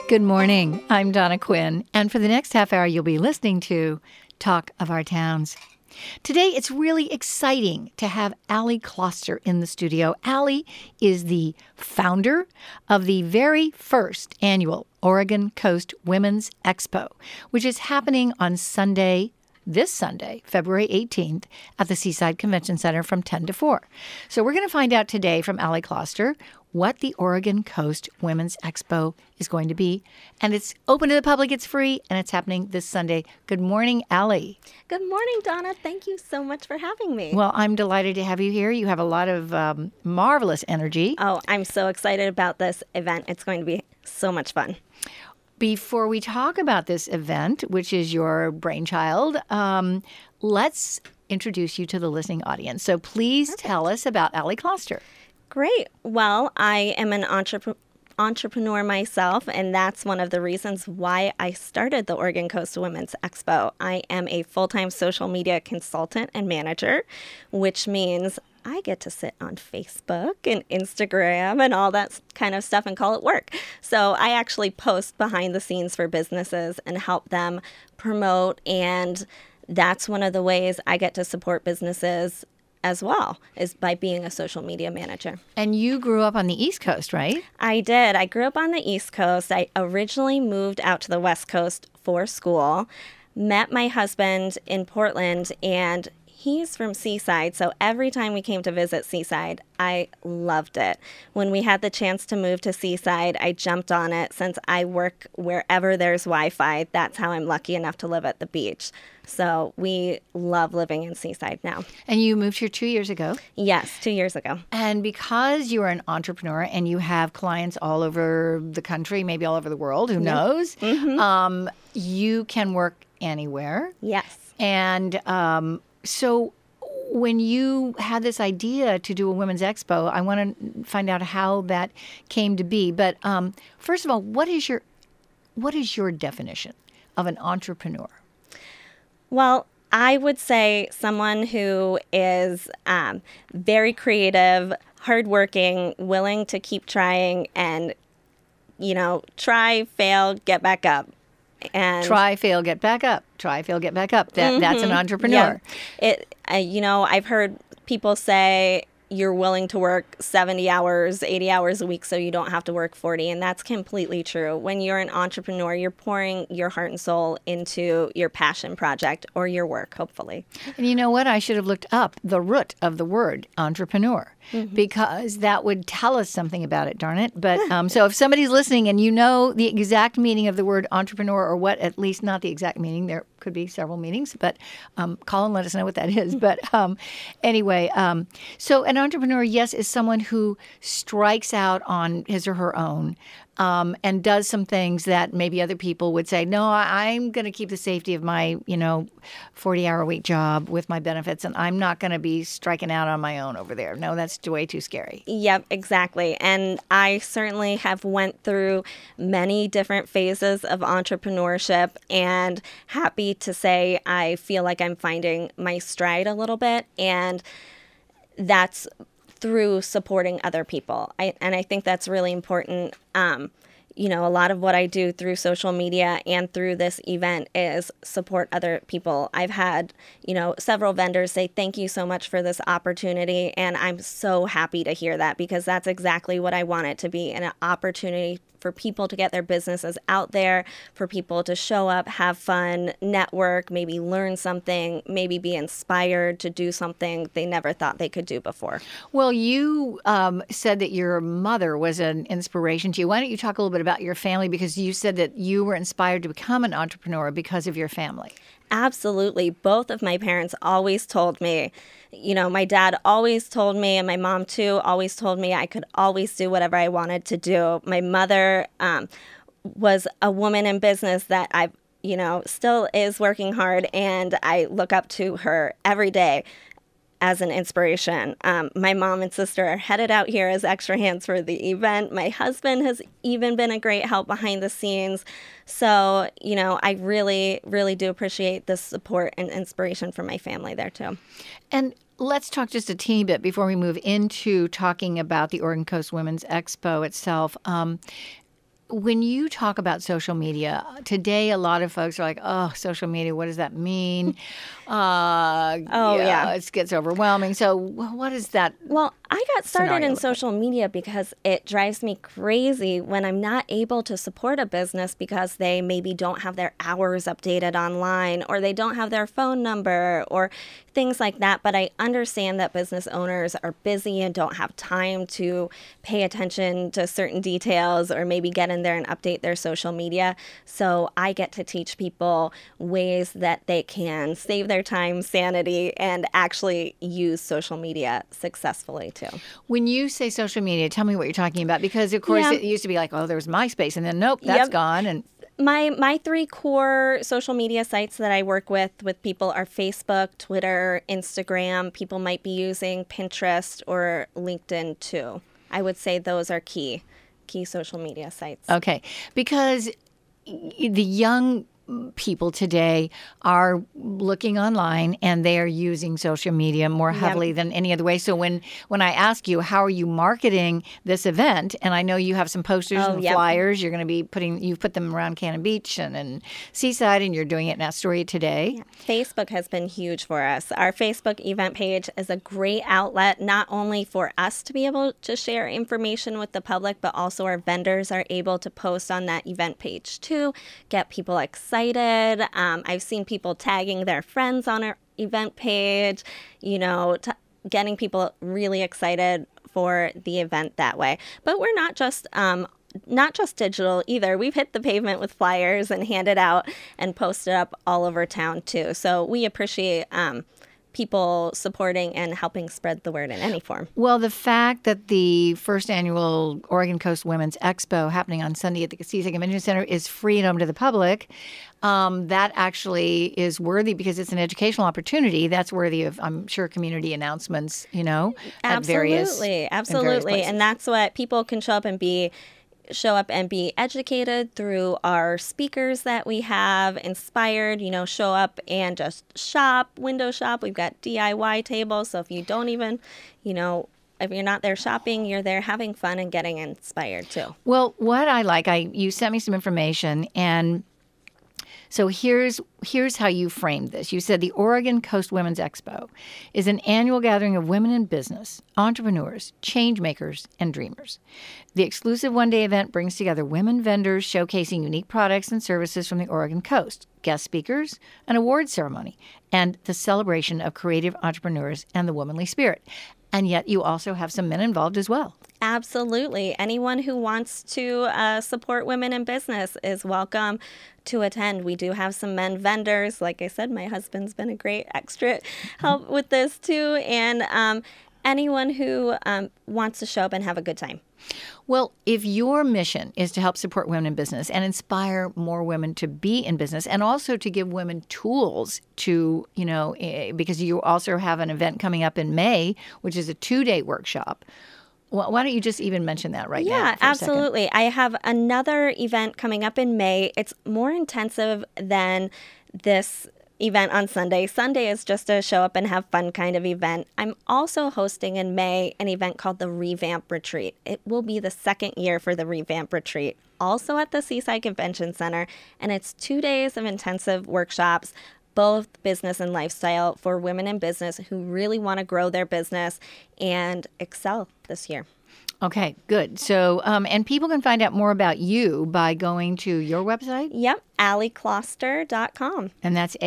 Good morning. I'm Donna Quinn, and for the next half hour, you'll be listening to Talk of Our Towns. Today, it's really exciting to have Allie Kloster in the studio. Allie is the founder of the very first annual Oregon Coast Women's Expo, which is happening on this Sunday, February 18th, at the Seaside Convention Center from 10 to 4. So we're going to find out today from Allie Kloster what the Oregon Coast Women's Expo is going to be. And it's open to the public, it's free, and it's happening this Sunday. Good morning, Allie. Good morning, Donna. Thank you so much for having me. Well, I'm delighted to have you here. You have a lot of marvelous energy. Oh, I'm so excited about this event. It's going to be so much fun. Before we talk about this event, which is your brainchild, let's introduce you to the listening audience. So please tell us about Allie Kloster. Great. Well, I am an entrepreneur myself, and that's one of the reasons why I started the Oregon Coast Women's Expo. I am a full-time social media consultant and manager, which means I get to sit on Facebook and Instagram and all that kind of stuff and call it work. So I actually post behind the scenes for businesses and help them promote, and that's one of the ways I get to support businesses as well, is by being a social media manager. And you grew up on the East Coast, right? I did. I grew up on the East Coast. I originally moved out to the West Coast for school, met my husband in Portland, and he's from Seaside, so every time we came to visit Seaside, I loved it. When we had the chance to move to Seaside, I jumped on it. Since I work wherever there's Wi-Fi, that's how I'm lucky enough to live at the beach. So we love living in Seaside now. And you moved here 2 years ago? Yes, 2 years ago. And because you are an entrepreneur and you have clients all over the country, maybe all over the world, who knows, you can work anywhere. Yes. And so when you had this idea to do a women's expo, I want to find out how that came to be. But first of all, what is your definition of an entrepreneur? Well, I would say someone who is very creative, hardworking, willing to keep trying, and, try, fail, get back up. And try, fail, get back up. Try, fail, get back up. That's an entrepreneur. Yeah. I've heard people say you're willing to work 70 hours, 80 hours a week so you don't have to work 40, and that's completely true. When you're an entrepreneur, you're pouring your heart and soul into your passion project or your work, hopefully. And you know what? I should have looked up the root of the word entrepreneur, because that would tell us something about it, darn it. But so if somebody's listening and you know the exact meaning of the word entrepreneur, or what, at least not the exact meaning, there could be several meanings, but call and let us know what that is. But anyway, so an entrepreneur, yes, is someone who strikes out on his or her own and does some things that maybe other people would say, no, I'm going to keep the safety of my, 40-hour-a-week job with my benefits, and I'm not going to be striking out on my own over there. No, that's way too scary. Yep, exactly. And I certainly have went through many different phases of entrepreneurship, and happy to say I feel like I'm finding my stride a little bit, and that's through supporting other people. I think that's really important. A lot of what I do through social media and through this event is support other people. I've had, several vendors say, thank you so much for this opportunity. And I'm so happy to hear that, because that's exactly what I want it to be, an opportunity for people to get their businesses out there, for people to show up, have fun, network, maybe learn something, maybe be inspired to do something they never thought they could do before. Well, you said that your mother was an inspiration to you. Why don't you talk a little bit about your family, because you said that you were inspired to become an entrepreneur because of your family. Absolutely. Both of my parents always told me, my dad always told me, and my mom too always told me I could always do whatever I wanted to do. My mother was a woman in business that I've, still is working hard, and I look up to her every day as an inspiration. My mom and sister are headed out here as extra hands for the event. My husband has even been a great help behind the scenes. So, I really, really do appreciate the support and inspiration from my family there too. And let's talk just a teeny bit before we move into talking about the Oregon Coast Women's Expo itself. when you talk about social media today, a lot of folks are like, "Oh, social media, what does that mean?" Yeah. It gets overwhelming. So, what is that? Well, I got started scenario in look like? social media because it drives me crazy when I'm not able to support a business because they maybe don't have their hours updated online or they don't have their phone number or things like that. But I understand that business owners are busy and don't have time to pay attention to certain details or maybe get in there and update their social media. So I get to teach people ways that they can save their time, sanity, and actually use social media successfully too. When you say social media, tell me what you're talking about, because of course Yeah. it used to be like, "Oh, there was MySpace," and then nope, that's Yep. gone. And My three core social media sites that I work with people are Facebook, Twitter, Instagram. People might be using Pinterest or LinkedIn too. I would say those are key social media sites. okay, because the young people today are looking online and they are using social media more heavily than any other way. So when I ask you, how are you marketing this event? And I know you have some posters and yep. flyers. You're going to be you've put them around Cannon Beach and Seaside, and you're doing it in Astoria today. Facebook has been huge for us. Our Facebook event page is a great outlet, not only for us to be able to share information with the public, but also our vendors are able to post on that event page too, get people excited. I've seen people tagging their friends on our event page, getting people really excited for the event that way. But we're not just digital either. We've hit the pavement with flyers and handed out and posted up all over town too. So we appreciate people supporting and helping spread the word in any form. Well, the fact that the first annual Oregon Coast Women's Expo happening on Sunday at the Seaside Convention Center is free and open to the public, that actually is worthy because it's an educational opportunity. That's worthy of, I'm sure, community announcements, at various Absolutely. And that's what people can show up and be educated through our speakers that we have, inspired, show up and just window shop. We've got DIY tables. So if you don't even, if you're not there shopping, you're there having fun and getting inspired too. Well, what I like, you sent me some information, and so here's how you framed this. You said the Oregon Coast Women's Expo is an annual gathering of women in business, entrepreneurs, change makers, and dreamers. The exclusive one-day event brings together women vendors showcasing unique products and services from the Oregon coast, guest speakers, an awards ceremony, and the celebration of creative entrepreneurs and the womanly spirit. And yet you also have some men involved as well. Absolutely. Anyone who wants to support women in business is welcome to attend. We do have some men vendors. Like I said, my husband's been a great extra help with this too. And anyone who wants to show up and have a good time. Well, if your mission is to help support women in business and inspire more women to be in business, and also to give women tools to, because you also have an event coming up in May, which is a 2-day workshop. Well, why don't you just even mention that right now? Yeah, absolutely. I have another event coming up in May. It's more intensive than this event on Sunday. Sunday is just a show up and have fun kind of event. I'm also hosting in May an event called the Revamp Retreat. It will be the second year for the Revamp Retreat, also at the Seaside Convention Center. And it's 2 days of intensive workshops, both business and lifestyle, for women in business who really want to grow their business and excel this year. Okay, good. So, and people can find out more about you by going to your website? Yep, AllieKloster.com. And that's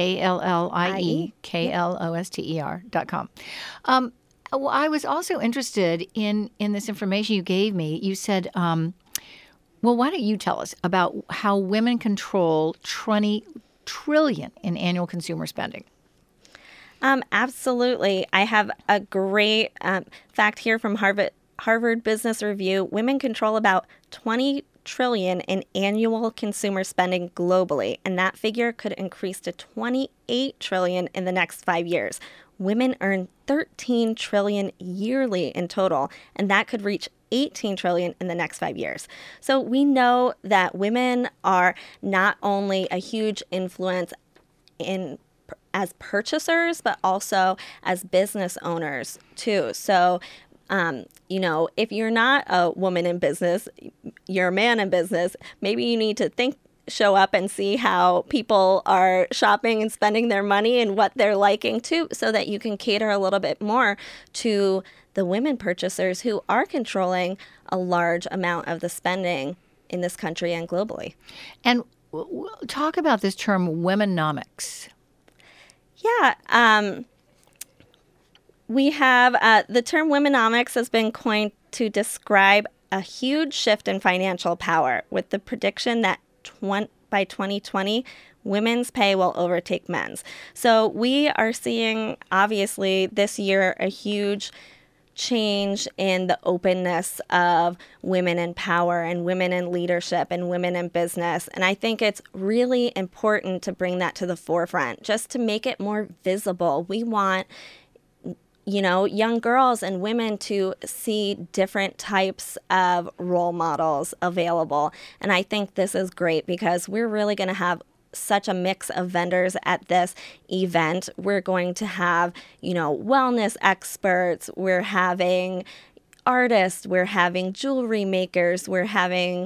AllieKloster.com. Well, I was also interested in this information you gave me. You said, well, why don't you tell us about how women control $20 trillion in annual consumer spending? Absolutely. I have a great fact here from Harvard Business Review. Women control about $20 trillion in annual consumer spending globally, and that figure could increase to $28 trillion in the next 5 years. Women earn $13 trillion yearly in total, and that could reach $18 trillion in the next 5 years. So we know that women are not only a huge influence as purchasers, but also as business owners too. So If you're not a woman in business, you're a man in business, maybe you need to show up and see how people are shopping and spending their money and what they're liking too, so that you can cater a little bit more to the women purchasers who are controlling a large amount of the spending in this country and globally. And talk about this term, womenomics. Yeah. We have the term womenomics has been coined to describe a huge shift in financial power, with the prediction that by 2020, women's pay will overtake men's. So we are seeing, obviously, this year a huge change in the openness of women in power and women in leadership and women in business. And I think it's really important to bring that to the forefront, just to make it more visible. We want young girls and women to see different types of role models available. And I think this is great because we're really going to have such a mix of vendors at this event. We're going to have, wellness experts. We're having artists. We're having jewelry makers. We're having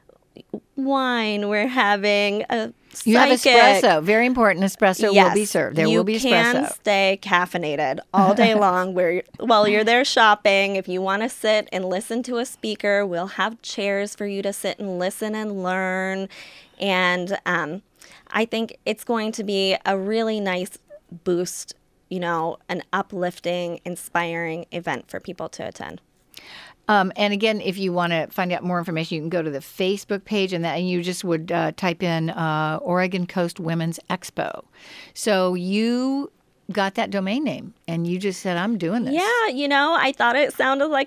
wine. We're having a psychic. You have espresso. Very important. Espresso will be served. There will be espresso. You can stay caffeinated all day long while you're there shopping. If you want to sit and listen to a speaker, we'll have chairs for you to sit and listen and learn. And I think it's going to be a really nice boost, an uplifting, inspiring event for people to attend. And again, if you want to find out more information, you can go to the Facebook page, and you just would type in Oregon Coast Women's Expo. So you got that domain name, and you just said, "I'm doing this." Yeah, I thought it sounded like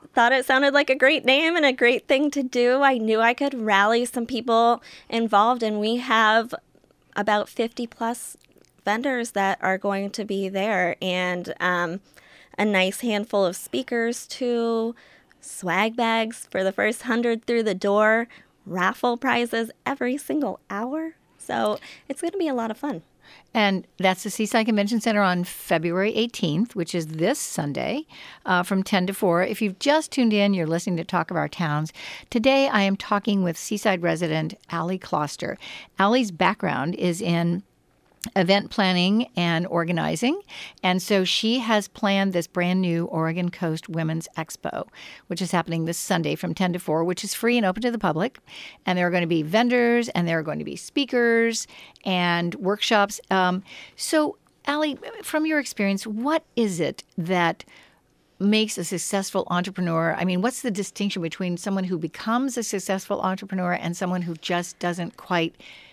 a great name and a great thing to do. I knew I could rally some people involved, and we have about 50 plus vendors that are going to be there, and a nice handful of speakers too. Swag bags for the first 100 through the door, raffle prizes every single hour. So it's going to be a lot of fun. And that's the Seaside Convention Center on February 18th, which is this Sunday, from 10 to 4. If you've just tuned in, you're listening to Talk of Our Towns. Today, I am talking with Seaside resident Allie Kloster. Allie's background is in event planning and organizing. And so she has planned this brand new Oregon Coast Women's Expo, which is happening this Sunday from 10 to 4, which is free and open to the public. And there are going to be vendors, and there are going to be speakers and workshops. So, Allie, from your experience, what is it that makes a successful entrepreneur? I mean, what's the distinction between someone who becomes a successful entrepreneur and someone who just doesn't quite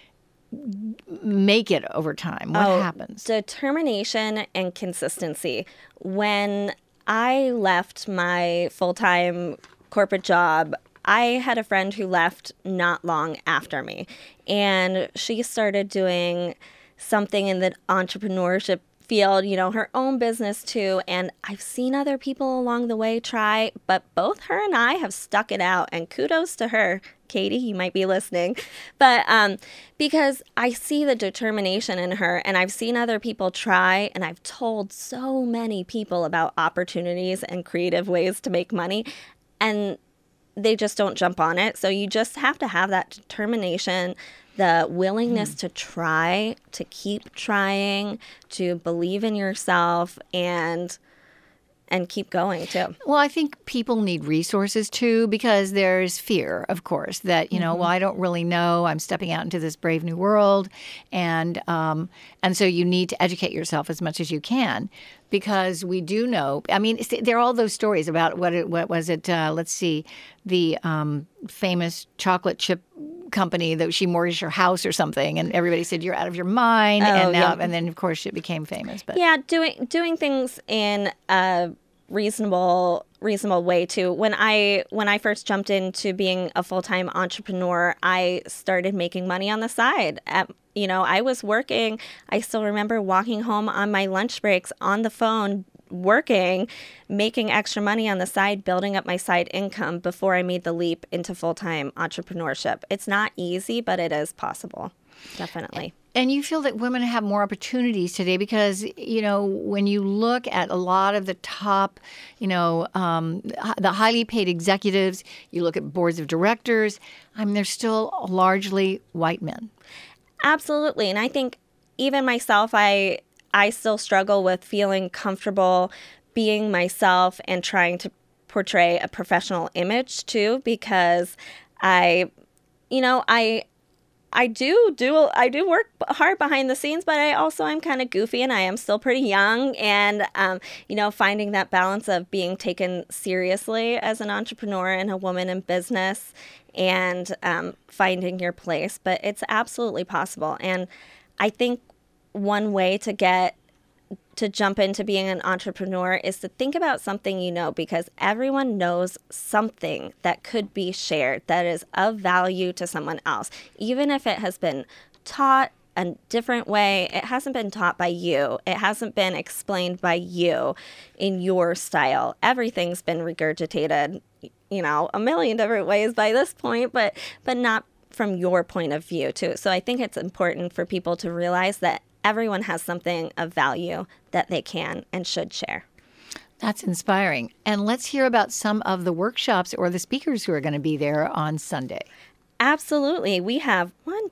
make it over time? What happens? Determination and consistency. When I left my full-time corporate job, I had a friend who left not long after me, and she started doing something in the entrepreneurship field, her own business too. And I've seen other people along the way try, but both her and I have stuck it out, and kudos to her. Katie, you might be listening, but because I see the determination in her, and I've seen other people try, and I've told so many people about opportunities and creative ways to make money, and they just don't jump on it. So you just have to have that determination, the willingness to try, to keep trying, to believe in yourself, and keep going too. Well, I think people need resources too, because there's fear, of course, that, well, I don't really know. I'm stepping out into this brave new world. And so you need to educate yourself as much as you can, because we do know. I mean, there are all those stories about what was it? Let's see, the famous chocolate chip company that she mortgaged her house or something, and everybody said you're out of your mind. And then of course it became famous. But yeah, doing things in a reasonable way too. When I first jumped into being a full-time entrepreneur, I started making money on the side. I was working. I still remember walking home on my lunch breaks on the phone, working, making extra money on the side, building up my side income before I made the leap into full-time entrepreneurship. It's not easy, but it is possible. Definitely. And you feel that women have more opportunities today because, when you look at a lot of the top, the highly paid executives, you look at boards of directors, they're still largely white men. Absolutely. And I think even myself, I still struggle with feeling comfortable being myself and trying to portray a professional image too, because I do work hard behind the scenes, but I'm kind of goofy and I am still pretty young. And, finding that balance of being taken seriously as an entrepreneur and a woman in business and finding your place. But it's absolutely possible. And I think one way to jump into being an entrepreneur is to think about something because everyone knows something that could be shared that is of value to someone else. Even if it has been taught a different way, it hasn't been taught by you. It hasn't been explained by you in your style. Everything's been regurgitated, a million different ways by this point, but not from your point of view too. So I think it's important for people to realize that everyone has something of value that they can and should share. That's inspiring. And let's hear about some of the workshops or the speakers who are going to be there on Sunday. Absolutely. We have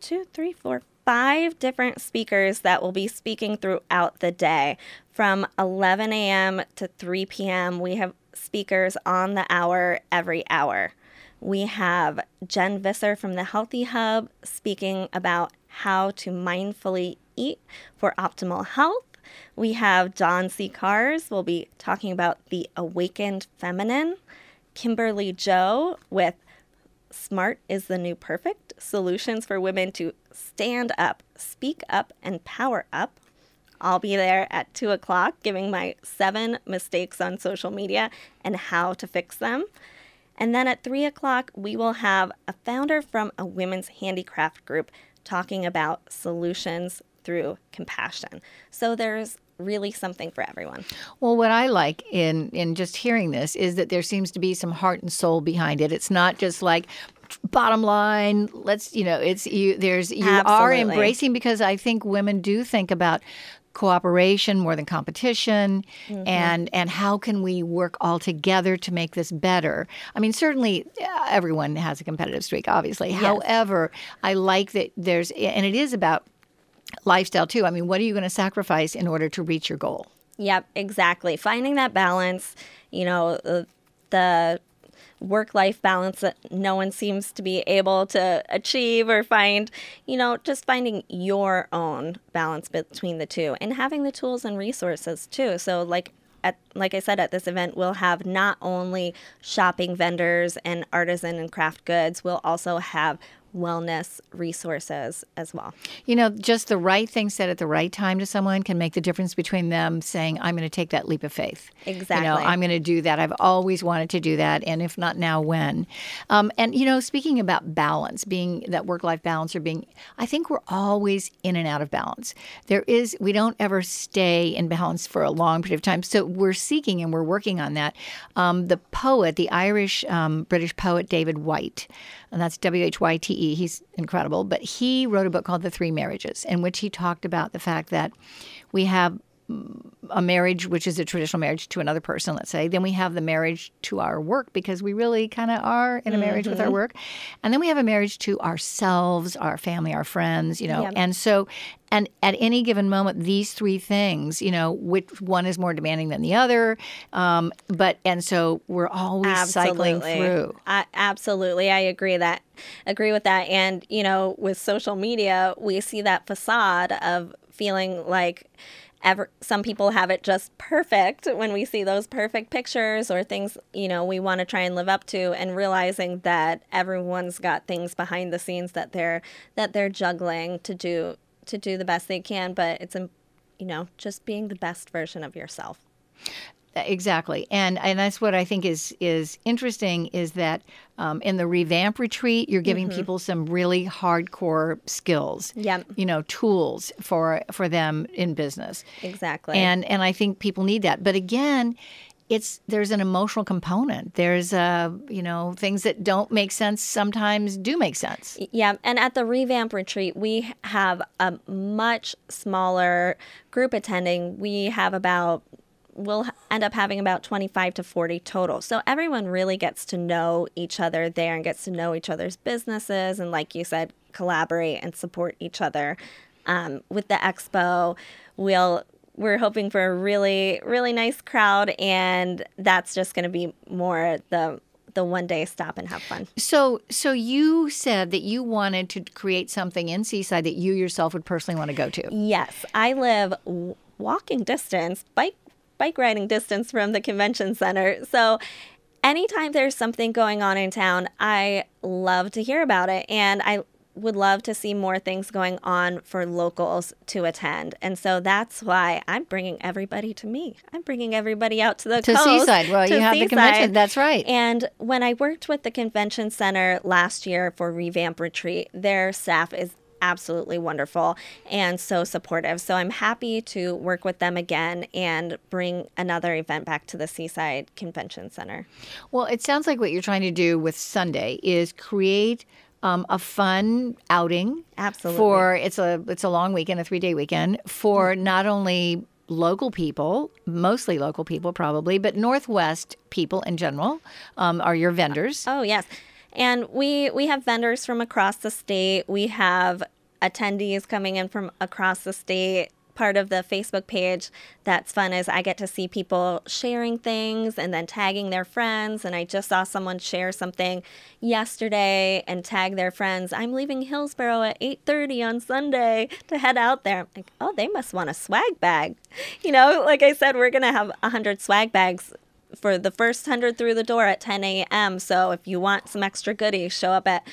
5 different speakers that will be speaking throughout the day. From 11 a.m. to 3 p.m., we have speakers on the hour every hour. We have Jen Visser from the Healthy Hub speaking about how to mindfully eat for optimal health. We have John C. Kars will be talking about the awakened feminine. Kimberly Joe with Smart is the New Perfect, solutions for women to stand up, speak up, and power up. I'll be there at 2 o'clock giving my 7 mistakes on social media and how to fix them. And then at 3 o'clock, we will have a founder from a women's handicraft group talking about solutions through compassion. So there's really something for everyone. Well, what I like in just hearing this is that there seems to be some heart and soul behind it. It's not just like bottom line, you are embracing, because I think women do think about cooperation more than competition, and how can we work all together to make this better? Certainly everyone has a competitive streak, obviously. Yes. However, I like that and it is about lifestyle too. What are you going to sacrifice in order to reach your goal? Yep, exactly. Finding that balance, the work-life balance that no one seems to be able to achieve or find, just finding your own balance between the two and having the tools and resources too. So like I said, at this event, we'll have not only shopping vendors and artisan and craft goods, we'll also have wellness resources as well. Just the right thing said at the right time to someone can make the difference between them saying, I'm going to take that leap of faith. Exactly. I'm going to do that. I've always wanted to do that. And if not now, when? Speaking about balance, being that work-life balance I think we're always in and out of balance. We don't ever stay in balance for a long period of time. So we're seeking and we're working on that. The Irish British poet David Whyte, and that's Whyte. He's incredible, but he wrote a book called The Three Marriages, in which he talked about the fact that we have a marriage, which is a traditional marriage to another person, let's say. Then we have the marriage to our work, because we really kind of are in a marriage with our work. And then we have a marriage to ourselves, our family, our friends, Yep. And so, and at any given moment, these three things, which one is more demanding than the other. And so we're always cycling through. Absolutely. I agree with that. And, with social media, we see that facade of feeling like some people have it just perfect when we see those perfect pictures or things, we want to try and live up to, and realizing that everyone's got things behind the scenes that they're juggling to do the best they can. But it's, just being the best version of yourself. Exactly. And that's what I think is interesting, is that in the Revamp Retreat, you're giving people some really hardcore skills, tools for them in business. Exactly. And I think people need that. But again, there's an emotional component. There's things that don't make sense sometimes do make sense. Yeah, and at the Revamp Retreat, we have a much smaller group attending. We'll end up having about 25 to 40 total. So everyone really gets to know each other there and gets to know each other's businesses and, like you said, collaborate and support each other. With the expo, we're hoping for a really, really nice crowd, and that's just going to be more the one day stop and have fun. So you said that you wanted to create something in Seaside that you yourself would personally want to go to. Yes, I live walking distance, bike riding distance from the convention center. So anytime there's something going on in town, I love to hear about it, and I would love to see more things going on for locals to attend. And so that's why I'm bringing everybody to me. I'm bringing everybody out to the coast. Seaside. Well, you have the convention. That's right. And when I worked with the convention center last year for Revamp Retreat, their staff is absolutely wonderful and so supportive. So I'm happy to work with them again and bring another event back to the Seaside Convention Center. Well, it sounds like what you're trying to do with Sunday is create a fun outing. Absolutely. It's a long weekend, a 3-day weekend for not only local people, mostly local people probably, but Northwest people in general are your vendors. Oh, yes. And we have vendors from across the state. We have attendees coming in from across the state. Part of the Facebook page that's fun is I get to see people sharing things and then tagging their friends. And I just saw someone share something yesterday and tag their friends. I'm leaving Hillsborough at 8:30 on Sunday to head out there. I'm like, oh, they must want a swag bag. Like I said, we're going to have 100 swag bags for the first 100 through the door at 10 a.m. So if you want some extra goodies, show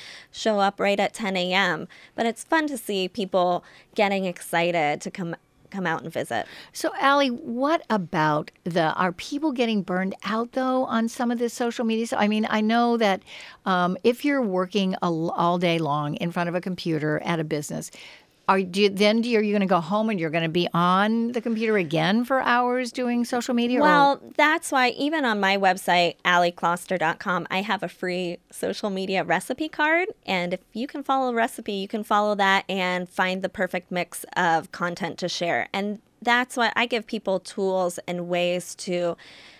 up right at 10 a.m. But it's fun to see people getting excited to come out and visit. So, Allie, what about are people getting burned out, though, on some of this social media? So, I mean, I know that if you're working all day long in front of a computer at a business, are you going to go home and you're going to be on the computer again for hours doing social media? Well, that's why even on my website, alliecloster.com, I have a free social media recipe card. And if you can follow a recipe, you can follow that and find the perfect mix of content to share. And that's why I give people tools and ways to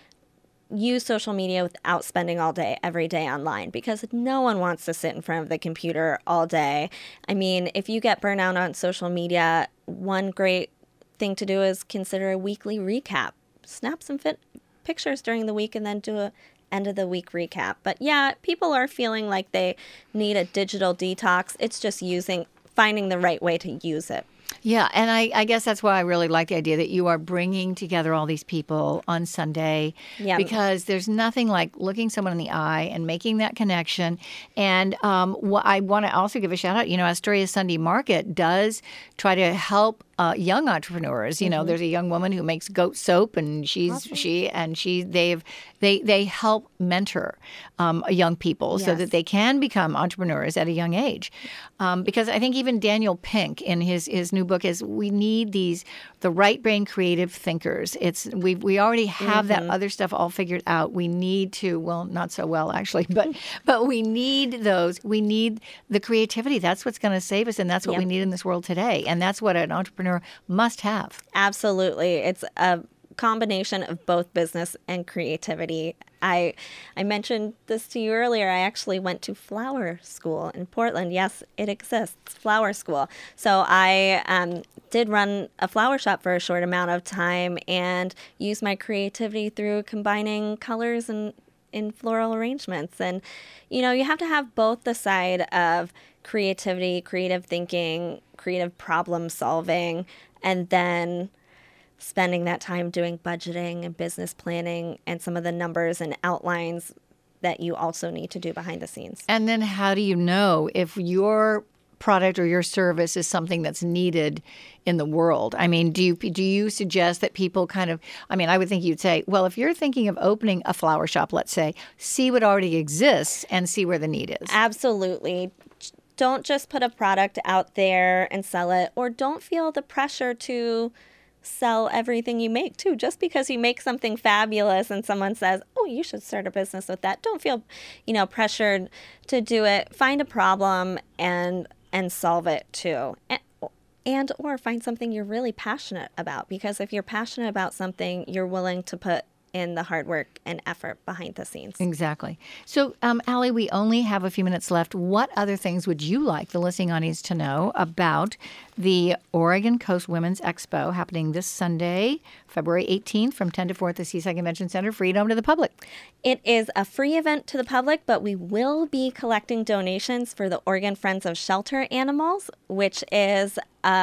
use social media without spending every day online, because no one wants to sit in front of the computer all day. I mean, if you get burnt out on social media, one great thing to do is consider a weekly recap. Snap some pictures during the week and then do a end of the week recap. But yeah, people are feeling like they need a digital detox. It's just finding the right way to use it. Yeah, and I guess that's why I really like the idea that you are bringing together all these people on Sunday, because there's nothing like looking someone in the eye and making that connection. And I want to also give a shout out. Astoria Sunday Market does try to help young entrepreneurs. There's a young woman who makes goat soap, and they help mentor young people so that they can become entrepreneurs at a young age. Because I think even Daniel Pink in his new book is we need the right brain creative thinkers. We already have that other stuff all figured out. We need to, well, not so well actually, but we need those. We need the creativity. That's what's going to save us, and that's what we need in this world today. And that's what an entrepreneur must have. Absolutely. It's a combination of both business and creativity. I mentioned this to you earlier. I actually went to flower school in Portland. Yes, it exists, flower school. So I did run a flower shop for a short amount of time and used my creativity through combining colors and in floral arrangements. And, you have to have both the side of creativity, creative thinking, creative problem solving, and then spending that time doing budgeting and business planning and some of the numbers and outlines that you also need to do behind the scenes. And then how do you know if your product or your service is something that's needed in the world? I mean, do you suggest that people I would think you'd say, well, if you're thinking of opening a flower shop, let's say, see what already exists and see where the need is. Absolutely. Don't just put a product out there and sell it, or don't feel the pressure to sell everything you make too. Just because you make something fabulous and someone says, "Oh, you should start a business with that." Don't feel, pressured to do it. Find a problem and solve it too. And or find something you're really passionate about, because if you're passionate about something, you're willing to put in the hard work and effort behind the scenes. Exactly. So, Allie, we only have a few minutes left. What other things would you like the listening audience to know about the Oregon Coast Women's Expo happening this Sunday, February 18th from 10 to 4 at the Seaside Convention Center, free to the public? It is a free event to the public, but we will be collecting donations for the Oregon Friends of Shelter Animals, which is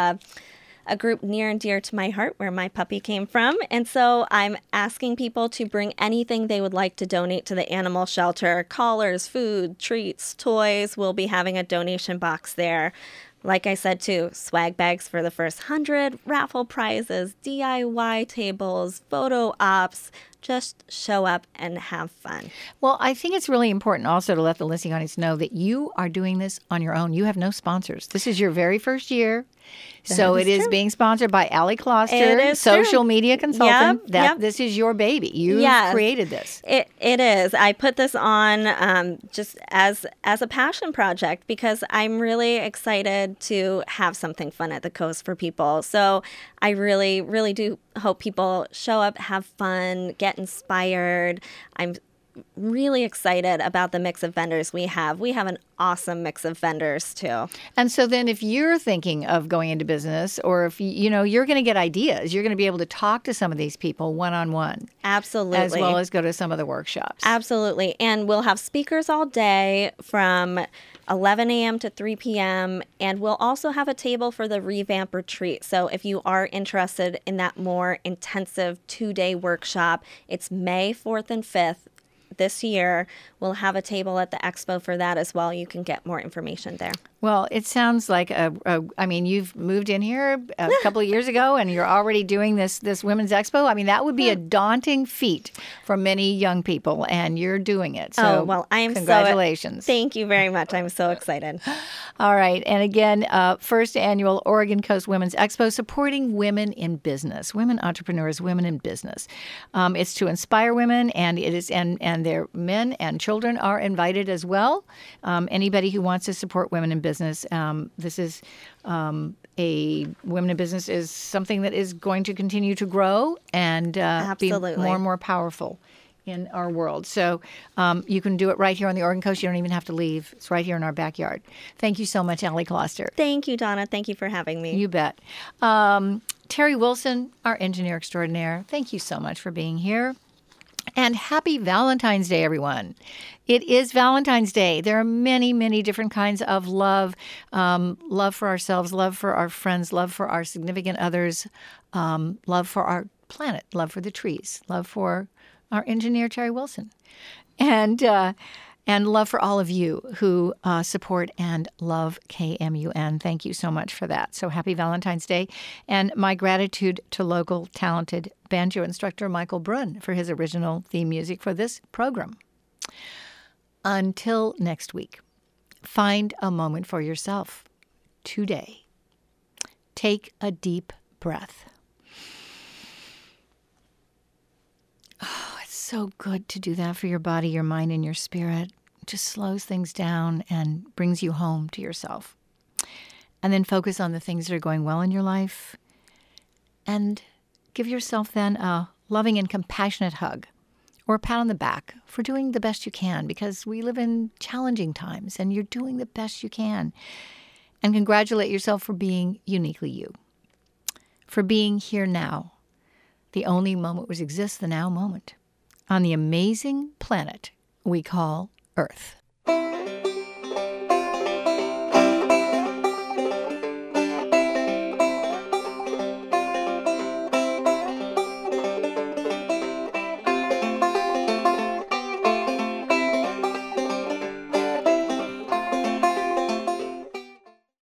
a group near and dear to my heart, where my puppy came from. And so I'm asking people to bring anything they would like to donate to the animal shelter: collars, food, treats, toys. We'll be having a donation box there. Like I said, too, swag bags for the first 100, raffle prizes, DIY tables, photo ops. Just show up and have fun. Well, I think it's really important also to let the listening audience know that you are doing this on your own. You have no sponsors. This is your very first year. So it is being sponsored by Allie Kloster, social media consultant. Yep. This is your baby. You created this. It is. I put this on just as a passion project, because I'm really excited to have something fun at the coast for people. So I really, really do hope people show up, have fun, get inspired. I'm really excited about the mix of vendors we have. We have an awesome mix of vendors too. And so then if you're thinking of going into business, or if you're going to get ideas, you're going to be able to talk to some of these people one-on-one. Absolutely. As well as go to some of the workshops. Absolutely. And we'll have speakers all day from 11 a.m. to 3 p.m. And we'll also have a table for the revamp retreat. So if you are interested in that more intensive 2-day workshop, it's May 4th and 5th. This year, we'll have a table at the expo for that as well. You can get more information there. Well, it sounds like you've moved in here a couple of years ago, and you're already doing this Women's Expo. I mean, that would be a daunting feat for many young people, and you're doing it. So, I am congratulations. Thank you very much. I'm so excited. All right. And again, first annual Oregon Coast Women's Expo, supporting women in business, women entrepreneurs, women in business. It's to inspire women, and it is, and their men and children are invited as well. Anybody who wants to support women in business. This is a women in business is something that is going to continue to grow and be more and more powerful in our world. So you can do it right here on the Oregon Coast. You don't even have to leave. It's right here in our backyard. Thank you so much, Allie Kloster. Thank you, Donna. Thank you for having me. You bet. Terry Wilson, our engineer extraordinaire, thank you so much for being here. And happy Valentine's Day, everyone. It is Valentine's Day. There are many, many different kinds of love. Love for ourselves, love for our friends, love for our significant others, love for our planet, love for the trees, love for our engineer, Terry Wilson, and love for all of you who support and love KMUN. Thank you so much for that. So happy Valentine's Day. And my gratitude to local talented banjo instructor Michael Brunn for his original theme music for this program. Until next week, find a moment for yourself today. Take a deep breath. Oh, it's so good to do that for your body, your mind, and your spirit. It just slows things down and brings you home to yourself. And then focus on the things that are going well in your life. And give yourself then a loving and compassionate hug or a pat on the back for doing the best you can, because we live in challenging times and you're doing the best you can. And congratulate yourself for being uniquely you, for being here now, the only moment which exists, the now moment, on the amazing planet we call Earth.